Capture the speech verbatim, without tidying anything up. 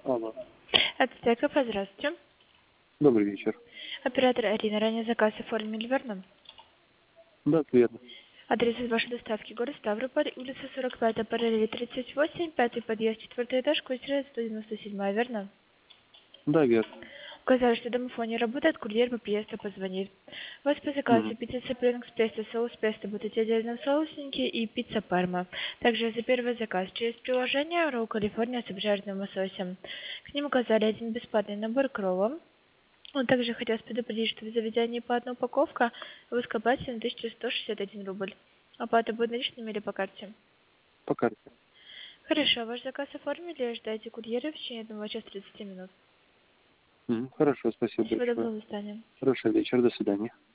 Алло. Это Стеков, здравствуйте. Добрый вечер. Оператор Арина, ранее заказ оформили, верно? Да, это верно. Адрес вашей доставки: город Ставрополь, улица сорок пять, параллель тридцать восемь, пятый подъезд, четвертый этаж, квартира сто девяносто семь, верно? Да, верно. Указали, что домофон не работает, курьер по приезду позвонит. У вас по заказу Мгм. пицца Сапринг с песто, соус песто, будут отдельно в соусники и пицца Парма. Также за первый заказ через приложение Ролл Калифорния с обжаренным лососем. К ним указали один бесплатный набор к роллам. Он также хотел предупредить, что в заведении по одной упаковка вы скопаете на тысячу сто шестьдесят один рубль. Оплата будет наличными или по карте? По карте. Хорошо, ваш заказ оформили, ждайте курьера в течение одного часа тридцати минут. Мгм. Хорошо, спасибо Всего большое. доброго, до свидания. Хорошего вечера, до свидания.